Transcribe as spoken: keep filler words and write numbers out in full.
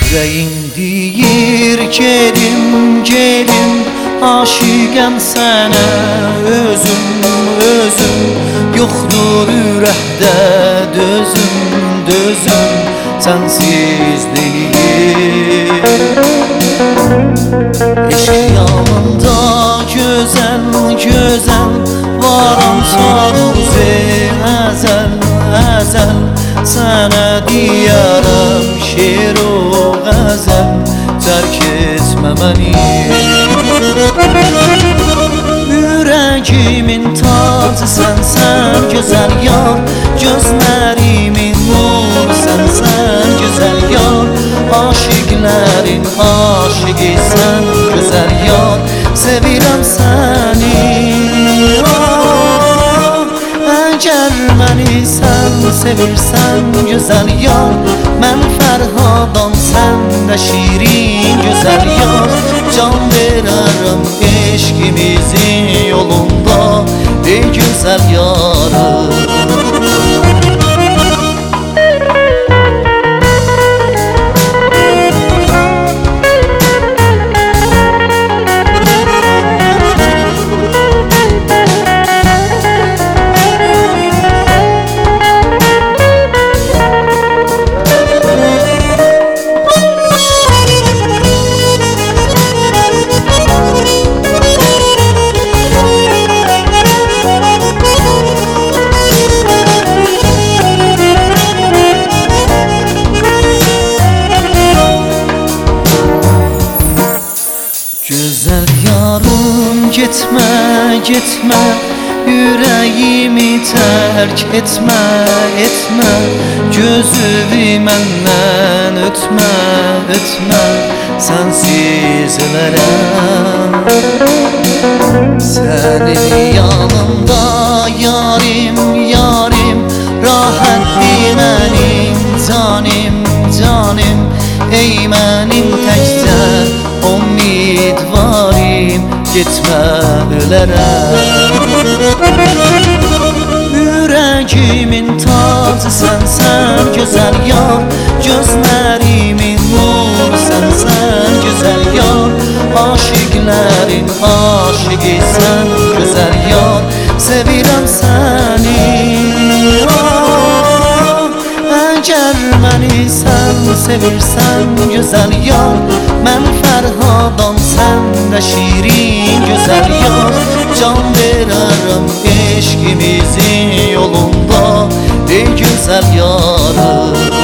Yüreğim deyir gelim gelim, aşıqəm sənə özüm özüm. Yoxdur ürəkdə dözüm dözüm sənsizliyi. Eşq yanında gözəl gözəl, varam saruze əzəl əzəl. Sənə deyərəm şeir o qəzəl, tərk etmə məni. Yüreğimin tacı sensen güzel yar, gözlerimin nuru sensen güzel yar. Aşıkların aşığı sen güzel yar, sevirəm seni. Oh, eğer beni sen sevirsen güzel yar, mən Fərhadam sen de şirin güzel yar. Can verərəm eşkimizin yolunda, ey güzel yarım. Güzel yarım gitme gitme, yüreğimi terk etme etme. Gözümü məndən ötme ötme, sensiz ölərəm. Senin yanımda yarim yarim, rahatdır mənim canim canim. Ey mənim təkcə umidvarim, gitme ölərəm. Yüreğimin tacı sensen güzel yar, gözlerimin nuru sensen güzel yar. Aşıkların aşığı sen güzel yar, sevirəm seni. Oh, eğer beni sen sevirsen güzel yar, mən Fərhadam sen de şirin güzel yar. Can verərəm eşkimizin yolunda, ey güzel yarım.